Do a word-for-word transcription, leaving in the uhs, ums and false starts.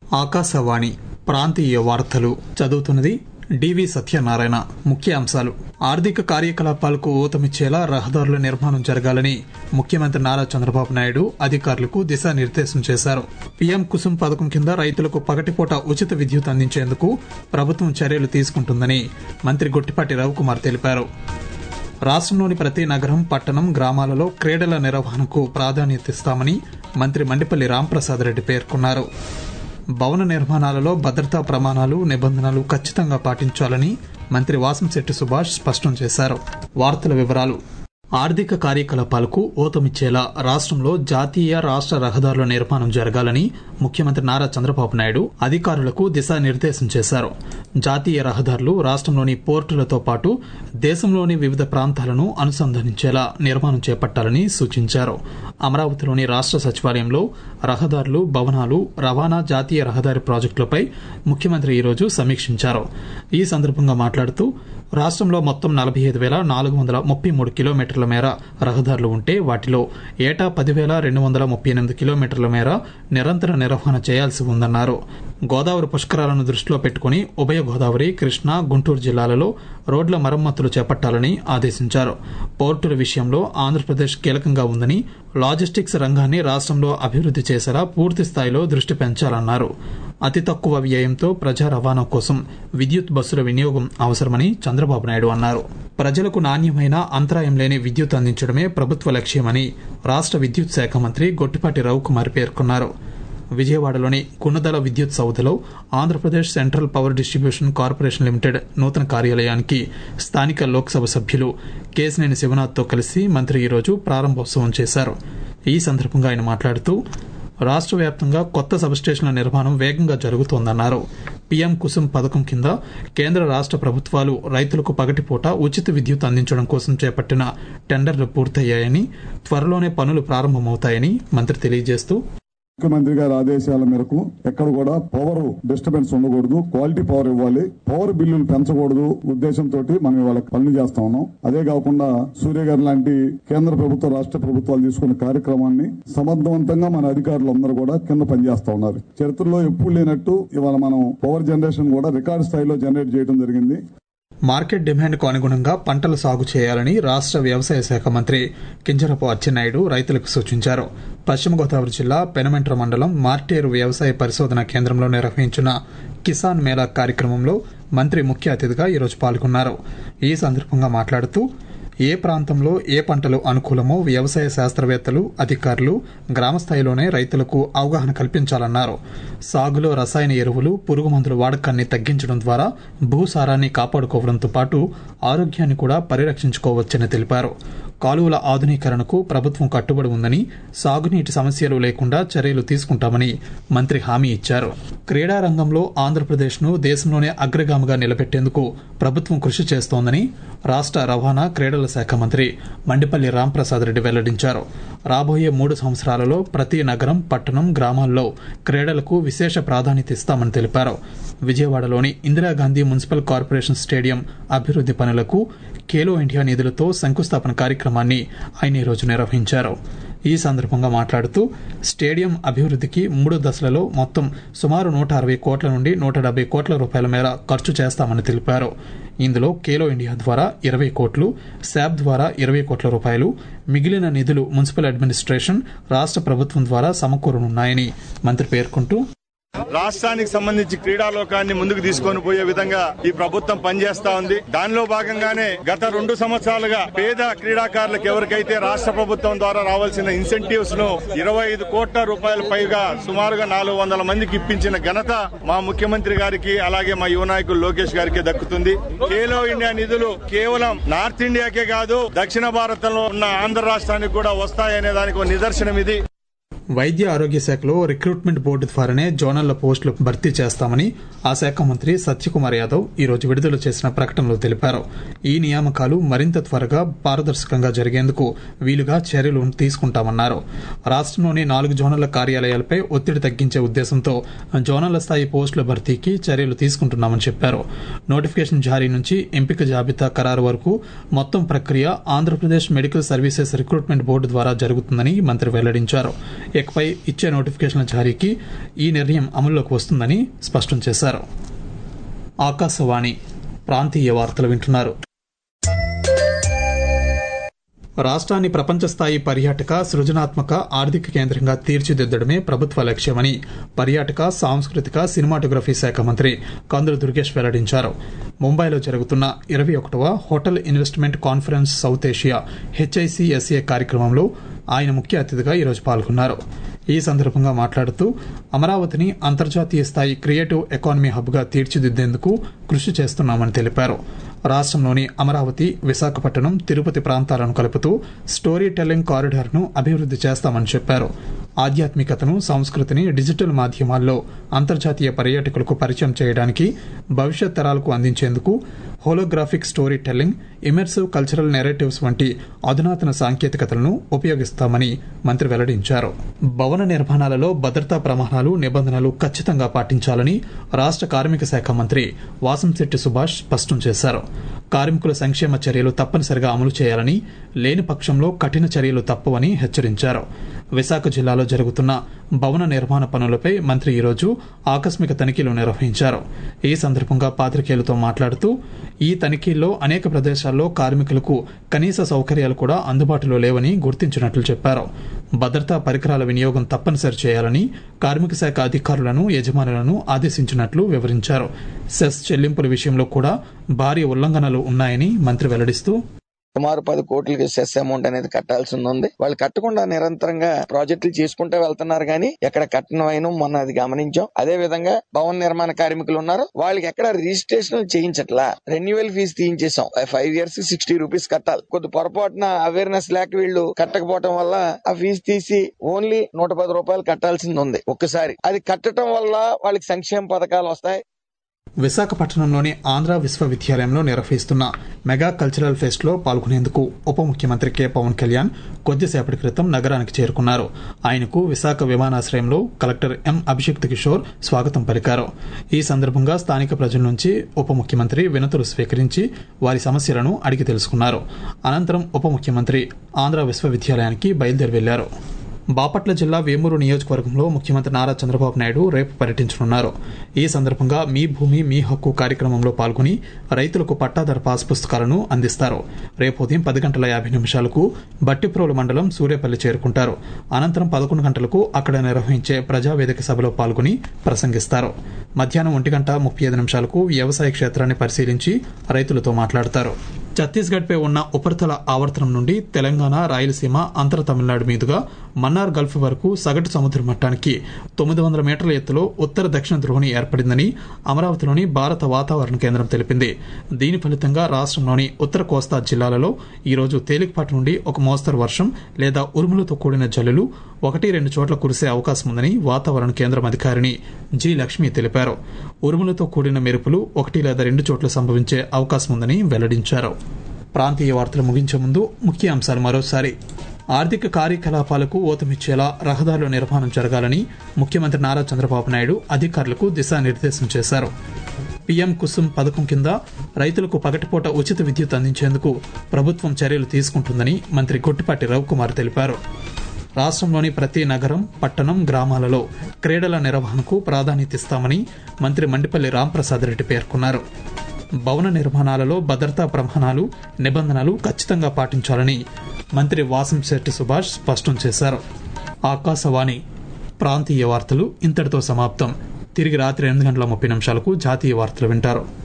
ఆకాశవాణి ప్రాంతీయ వార్తలు చదువుతున్నది డివి సత్యనారాయణ. ముఖ్య అంశాలు: ఆర్థిక కార్యకలాపాలకు ఊతమిచ్చేలా రహదారుల నిర్మాణం జరగాలని ముఖ్యమంత్రి నారా చంద్రబాబు నాయుడు అధికారులకు దిశానిర్దేశం చేశారు. పీఎం కుసుమ్ పథకం కింద రైతులకు పగటిపూట ఉచిత విద్యుత్ అందించేందుకు ప్రభుత్వం చర్యలు తీసుకుంటుందని మంత్రి గొట్టిపాటి రవికుమార్ తెలిపారు. రాష్ట్రంలోని ప్రతి నగరం, పట్టణం, గ్రామాలలో క్రీడల నిర్వహణకు ప్రాధాన్యతనిస్తామని మంత్రి మండిపల్లి రాంప్రసాద్ రెడ్డి పేర్కొన్నారు. భవన నిర్మాణాలలో భద్రతా ప్రమాణాలు, నిబంధనలు ఖచ్చితంగా పాటించాలని మంత్రి వాసంశెట్టి సుభాష్ స్పష్టం చేశారు. వార్తల వివరాలు: ఆర్థిక కార్యకలాపాలకు ఊతమిచ్చేలా రాష్ట్రంలో జాతీయ, రాష్ట్ర రహదారుల నిర్మాణం జరగాలని ముఖ్యమంత్రి నారా చంద్రబాబు నాయుడు అధికారులకు దిశానిర్దేశం చేశారు. జాతీయ రహదారులు రాష్ట్రంలోని పోర్టులతో పాటు దేశంలోని వివిధ ప్రాంతాలను అనుసంధానించేలా నిర్మాణం చేపట్టాలని సూచించారు. అమరావతిలోని రాష్ట్ర సచివాలయంలో రహదారులు, భవనాలు, రవాణా, జాతీయ రహదారి ప్రాజెక్టులపై ముఖ్యమంత్రి ఈరోజు సమీక్షించారు. ఈ సందర్భంగా మాట్లాడుతూ రాష్ట్రంలో మొత్తం నలభై ఐదు వేల నాలుగు వందల ముప్పై మూడు కిలోమీటర్ల మేర రహదారులు ఉంటే వాటిలో ఏటా పదివేల రెండు వందల ముప్పై ఎనిమిది కిలోమీటర్ల మేర నిరంతర నిర్వహణ చేయాల్సి ఉందన్నారు. గోదావరి పుష్కరాలను దృష్టిలో పెట్టుకుని ఉభయ గోదావరి, కృష్ణా, గుంటూరు జిల్లాలలో రోడ్ల మరమ్మతులు చేపట్టాలని ఆదేశించారు. పోర్టుల విషయంలో ఆంధ్రప్రదేశ్ కీలకంగా ఉందని, లాజిస్టిక్స్ రంగాన్ని రాష్ట్రంలో అభివృద్ది చేసేలా పూర్తి స్థాయిలో దృష్టి పెంచాలన్నారు. అతి తక్కువ వ్యయంతో ప్రజా రవాణా కోసం విద్యుత్ బస్సుల వినియోగం అవసరమని చంద్రబాబు నాయుడు అన్నారు. ప్రజలకు నాణ్యమైన, అంతరాయం లేని విద్యుత్ అందించడమే ప్రభుత్వ లక్ష్యమని రాష్ట్ర విద్యుత్ శాఖ మంత్రి గొట్టిపాటి రవికుమార్ పేర్కొన్నారు. విజయవాడలోని గుణదల విద్యుత్ సౌధలో Andhra Pradesh central power distribution corporation limited నూతన కార్యాలయానికి స్థానిక లోక్సభ సభ్యులు కేశినేని శివనాథ్తో కలిసి మంత్రి ఈరోజు ప్రారంభోత్సవం చేశారు. ఈ సందర్భంగా ఆయన మాట్లాడుతూ రాష్ట్ర వ్యాప్తంగా కొత్త సబ్స్టేషన్ల నిర్మాణం వేగంగా జరుగుతోందన్నారు. పీఎం కుసుమ్ పథకం కింద కేంద్ర, రాష్ట్ర ప్రభుత్వాలు రైతులకు పగటిపూట ఉచిత విద్యుత్ అందించడం కోసం చేపట్టిన టెండర్లు పూర్తయ్యాయని, త్వరలోనే పనులు ప్రారంభమవుతాయని మంత్రి తెలియజేస్తూ, ముఖ్యమంత్రి గారి ఆదేశాల మేరకు ఎక్కడ కూడా పవర్ డిస్టర్బెన్స్ ఉండకూడదు, క్వాలిటీ పవర్ ఇవ్వాలి, పవర్ బిల్లులు పెంచకూడదు ఉద్దేశంతో మనం వాళ్ళకి పనులు చేస్తా ఉన్నాం. అదే కాకుండా సూర్య గారు లాంటి కేంద్ర ప్రభుత్వ, రాష్ట్ర ప్రభుత్వాలు తీసుకున్న కార్యక్రమాన్ని సమర్థవంతంగా మన అధికారులు అందరూ కూడా కింద పనిచేస్తా ఉన్నారు. చరిత్రలో ఎప్పుడు లేనట్టు ఇవాళ మనం పవర్ జనరేషన్ కూడా రికార్డు స్థాయిలో జనరేట్ చేయడం జరిగింది. మార్కెట్ డిమాండ్కు అనుగుణంగా పంటలు సాగు చేయాలని రాష్ట్ర వ్యవసాయ శాఖ మంత్రి కింజరపు అచ్చెన్నాయుడు రైతులకు సూచించారు. పశ్చిమ గోదావరి జిల్లా పెనమెంట్ర మండలం మార్టేరు వ్యవసాయ పరిశోధన కేంద్రంలో నిర్వహించిన కిసాన్ మేళా కార్యక్రమంలో మంత్రి ముఖ్య అతిథిగా ఈరోజు పాల్గొన్నారు. ఈ సందర్భంగా మాట్లాడుతూ ఏ ప్రాంతంలో ఏ పంటలు అనుకూలమో వ్యవసాయ శాస్త్రవేత్తలు, అధికారులు గ్రామ స్థాయిలోనే రైతులకు అవగాహన కల్పించాలన్నారు. సాగులో రసాయన ఎరువులు, పురుగు మందుల వాడకాన్ని తగ్గించడం ద్వారా భూసారాన్ని కాపాడుకోవడంతో పాటు ఆరోగ్యాన్ని కూడా పరిరక్షించుకోవచ్చని తెలిపారు. కాలువల ఆధునీకరణకు ప్రభుత్వం కట్టుబడి ఉందని, సాగునీటి సమస్యలు లేకుండా చర్యలు తీసుకుంటామని మంత్రి హామీ ఇచ్చారు. క్రీడా రంగంలో ఆంధ్రప్రదేశ్ను దేశంలోనే అగ్రగామిగా నిలబెట్టేందుకు ప్రభుత్వం కృషి చేస్తోందని రాష్ట్ర రవాణా, క్రీడల శాఖ మంత్రి మండిపల్లి రాంప్రసాద్ రెడ్డి వెల్లడించారు. రాబోయే మూడు సంవత్సరాలలో ప్రతి నగరం, పట్టణం, గ్రామాల్లో క్రీడలకు విశేష ప్రాధాన్యత ఇస్తామని తెలిపారు. విజయవాడలోని ఇందిరాగాంధీ మున్సిపల్ కార్పొరేషన్ స్టేడియం అభివృద్ది పనులకు ఖేలో ఇండియా నిధులతో శంకుస్థాపన కార్యక్రమాన్ని ఆయన ఈరోజు నిర్వహించారు. ఈ సందర్భంగా మాట్లాడుతూ స్టేడియం అభివృద్దికి మూడు దశలలో మొత్తం సుమారు నూట అరవై కోట్ల నుండి నూట డెబ్బై కోట్ల రూపాయల మేర ఖర్చు చేస్తామని తెలిపారు. ఇందులో ఖేలో ఇండియా ద్వారా ఇరవై కోట్లు, శాప్ ద్వారా ఇరవై కోట్ల రూపాయలు, మిగిలిన నిధులు మున్సిపల్ అడ్మినిస్ట్రేషన్, రాష్ట్ర ప్రభుత్వం ద్వారా సమకూరనున్నాయని మంత్రి పేర్కొంటూ, రాష్ట్రానికి సంబంధించి క్రీడాలోకాన్ని ముందుకు తీసుకొని పోయే విధంగా ఈ ప్రభుత్వం పనిచేస్తా ఉంది. దానిలో భాగంగానే గత రెండు సంవత్సరాలుగా పేద క్రీడాకారులకు ఎవరికైతే రాష్ట్ర ప్రభుత్వం ద్వారా రావాల్సిన ఇన్సెంటివ్స్ ను ఇరవై ఐదు కోట్ల రూపాయల పైగా సుమారుగా నాలుగు వందల మందికి ఇప్పించిన ఘనత మా ముఖ్యమంత్రి గారికి, అలాగే మా యువ నాయకులు లోకేష్ గారికి దక్కుతుంది. ఖేలో ఇండియా నిధులు కేవలం నార్త్ ఇండియాకే కాదు, దక్షిణ భారతంలో ఉన్న ఆంధ్ర రాష్ట్రానికి కూడా వస్తాయనే దానికి ఒక నిదర్శనం ఇది. వైద్య ఆరోగ్య శాఖలో రిక్రూట్మెంట్ బోర్డు ద్వారానే జోనల్ల పోస్టులు భర్తీ చేస్తామని ఆ శాఖ మంత్రి సత్యకుమార్ యాదవ్ ఈరోజు విడుదల చేసిన ప్రకటనలో తెలిపారు. ఈ నియామకాలు మరింత త్వరగా, పారదర్శకంగా జరిగేందుకు వీలుగా చర్యలు తీసుకుంటామన్నారు. రాష్ట్రంలోని నాలుగు జోనల్ల కార్యాలయాలపై ఒత్తిడి తగ్గించే ఉద్దేశంతో జోనల్ల స్థాయి పోస్టుల భర్తీకి చర్యలు తీసుకుంటున్నామని చెప్పారు. నోటిఫికేషన్ జారీ నుంచి ఎంపిక జాబితా ఖరారు వరకు మొత్తం ప్రక్రియ Andhra Pradesh medical services recruitment board ద్వారా జరుగుతుందని మంత్రి వెల్లడించారు. ఇకపై ఇచ్చే నోటిఫికేషన్ల జారీకి ఈ నిర్ణయం అమల్లోకి వస్తుందని స్పష్టం చేశారు. ఆకాశవాణి ప్రాంతీయ వార్తలు వింటున్నారు. రాష్ట్రాన్ని ప్రపంచ స్థాయి పర్యాటక సృజనాత్మక ఆర్థిక కేంద్రంగా తీర్చిదిద్దడమే ప్రభుత్వ లక్ష్యమని పర్యాటక సాంస్కృతిక సినిమాటోగ్రఫీ శాఖ మంత్రి కందుల దుర్గేష్ వెల్లడించారు. ముంబైలో జరుగుతున్న ఇరవై ఒకటవ hotel investment conference South Asia HICSA కార్యక్రమంలో ఆయన ముఖ్య అతిథిగా ఈరోజు పాల్గొన్నారు. ఈ సందర్భంగా మాట్లాడుతూ అమరావతిని అంతర్జాతీయ స్థాయి క్రియేటివ్ ఎకానమీ హబ్గా తీర్చిదిద్దేందుకు కృషి చేస్తున్నామని తెలిపారు. రాష్ట్రంలోని అమరావతి, విశాఖపట్నం, తిరుపతి ప్రాంతాలను కలుపుతూ స్టోరీ టెల్లింగ్ కారిడార్ను అభివృద్ది చేస్తామని చెప్పారు. ఆధ్యాత్మికతను, సంస్కృతిని డిజిటల్ మాధ్యమాల్లో అంతర్జాతీయ పర్యాటకులకు పరిచయం చేయడానికి, భవిష్యత్ తరాలకు అందించేందుకు holographic storytelling, immersive cultural narratives వంటి అధునాతన సాంకేతికతలను ఉపయోగిస్తామని మంత్రి వెల్లడించారు. భవన నిర్మాణాలలో భద్రతా ప్రమాణాలు, నిబంధనలు ఖచ్చితంగా పాటించాలని రాష్ట్ర కార్మిక శాఖ మంత్రి వాసంశెట్టి సుభాష్ స్పష్టం చేశారు. కార్మికుల సంక్షేమ చర్యలు తప్పనిసరిగా అమలు చేయాలని, లేని పక్షంలో కఠిన చర్యలు తప్పవని హెచ్చరించారు. విశాఖ జిల్లాలో జరుగుతున్న భవన నిర్మాణ పనులపై మంత్రి ఈరోజు ఆకస్మిక తనిఖీలు నిర్వహించారు. ఈ సందర్భంగా పాత్రికేయులతో మాట్లాడుతూ ఈ తనిఖీల్లో అనేక ప్రదేశాల్లో కార్మికులకు కనీస సౌకర్యాలు కూడా అందుబాటులో లేవని గుర్తించినట్లు చెప్పారు. భద్రతా పరికరాల వినియోగం తప్పనిసరి చేయాలని కార్మిక శాఖ అధికారులను, యజమానులను ఆదేశించినట్లు వివరించారు. సెస్ చెల్లింపుల విషయంలో కూడా భారీ ఉల్లంఘనలు ఉన్నాయని మంత్రి వెల్లడిస్తూ సుమారు పది కోట్లకి సెస్ అమౌంట్ అనేది కట్టాల్సి ఉంది. వాళ్ళు కట్టకుండా నిరంతరంగా ప్రాజెక్టులు చేసుకుంటూ వెళ్తున్నారు కానీ ఎక్కడ కట్టడం మొన్న అది గమనించాం. అదే విధంగా భవన నిర్మాణ కార్మికులు ఉన్నారు, వాళ్ళకి ఎక్కడ రిజిస్ట్రేషన్ చేయించట్లా, రెన్యువల్ ఫీజు తీయించేసాం. ఫైవ్ ఇయర్స్ సిక్స్టీ రూపీస్ కట్టాలి. కొద్ది పొరపాటున అవేర్నెస్ లేక వీళ్ళు కట్టకపోవడం వల్ల ఆ ఫీజు తీసి ఓన్లీ నూట పది రూపాయలు కట్టాల్సింది ఉంది ఒక్కసారి. అది కట్టడం వల్ల వాళ్ళకి సంక్షేమ పథకాలు వస్తాయి. విశాఖపట్నంలోని ఆంధ్ర విశ్వవిద్యాలయంలో నిర్వహిస్తున్న మెగా కల్చరల్ ఫెస్ట్ లో పాల్గొనేందుకు ఉప ముఖ్యమంత్రి కె పవన్ కళ్యాణ్ కొద్దిసేపటి క్రితం నగరానికి చేరుకున్నారు. ఆయనకు విశాఖ విమానాశ్రయంలో కలెక్టర్ ఎం అభిషిక్త్ కిషోర్ స్వాగతం పలికారు. ఈ సందర్భంగా స్థానిక ప్రజల నుంచి ఉప ముఖ్యమంత్రి వినతులు స్వీకరించి వారి సమస్యలను అడిగి తెలుసుకున్నారు. అనంతరం ఉప ముఖ్యమంత్రి ఆంధ్ర విశ్వవిద్యాలయానికి బయలుదేరి వెళ్లారు. బాపట్ల జిల్లా వేమూరు నియోజకవర్గంలో ముఖ్యమంత్రి నారా చంద్రబాబు నాయుడు రేపు పర్యటించనున్నారు. ఈ సందర్భంగా మీ భూమి మీ హక్కు కార్యక్రమంలో పాల్గొని రైతులకు పట్టాదారు పాస్ పుస్తకాలను అందిస్తారు. రేపు ఉదయం పది గంటల యాభై నిమిషాలకు బట్టిప్రోలు మండలం సూర్యపల్లి చేరుకుంటారు. అనంతరం పదకొండు గంటలకు అక్కడ నిర్వహించే ప్రజావేదిక సభలో పాల్గొని ప్రసంగిస్తారు. మధ్యాహ్నం ఒంటి గంట ముప్పై ఐదు నిమిషాలకు వ్యవసాయ క్షేత్రాన్ని పరిశీలించి రైతులతో మాట్లాడతారు. ఛత్తీస్గఢ్ పై ఉన్న ఉపరితల ఆవర్తనం నుండి తెలంగాణ, రాయలసీమ, అంతర తమిళనాడు మీదుగా మన్నార్ గల్ఫ్ వరకు సగటు సముద్ర మట్టానికి తొమ్మిది వందల మీటర్ల ఎత్తులో ఉత్తర దక్షిణ ద్రోణి ఏర్పడిందని అమరావతిలోని భారత వాతావరణ కేంద్రం తెలిపింది. దీని ఫలితంగా రాష్ట్రంలోని ఉత్తర కోస్తా జిల్లాలలో ఈరోజు తేలికపాటి నుండి ఒక మోస్తరు వర్షం లేదా ఉరుములతో కూడిన జల్లులు ఒకటి రెండు చోట్ల కురిసే అవకాశం ఉందని వాతావరణ కేంద్రం అధికారిని జి లక్ష్మి తెలిపారు. ఉరుములతో కూడిన మెరుపులు ఒకటి లేదా రెండు చోట్ల సంభవించే అవకాశం ఉందని వెల్లడించారు. ప్రాంతీయ వార్తలు ముగించే ముందు ముఖ్య అంశాలు మరోసారి. ఆర్థిక కార్యకలాపాలకు ఊతమిచ్చేలా రహదారుల నిర్మాణం జరగాలని ముఖ్యమంత్రి నారా చంద్రబాబు నాయుడు అధికారులకు దిశానిర్దేశం చేశారు. పీఎం కుసుమ్ పథకం కింద రైతులకు పగటిపూట ఉచిత విద్యుత్ అందించేందుకు ప్రభుత్వం చర్యలు తీసుకుంటుందని మంత్రి గొట్టిపాటి రవికుమార్ తెలిపారు. రాష్ట్రంలోని ప్రతి నగరం, పట్టణం, గ్రామాలలో క్రీడల నిర్వహణకు ప్రాధాన్యతిస్తామని మంత్రి మండిపల్లి రాంప్రసాద్ రెడ్డి పేర్కొన్నారు. భవన నిర్మాణాలలో భద్రతా ప్రమాణాలు, నిబంధనలు ఖచ్చితంగా పాటించాలని మంత్రి వాసంశెట్టి సుభాష్ స్పష్టం చేశారు. ఆకాశవాణి ప్రాంతీయ వార్తలు ఇంతటితో సమాప్తం. తిరిగి రాత్రి ఎనిమిది గంటల ముప్పై నిమిషాలకు జాతీయ వార్తలు వింటారు.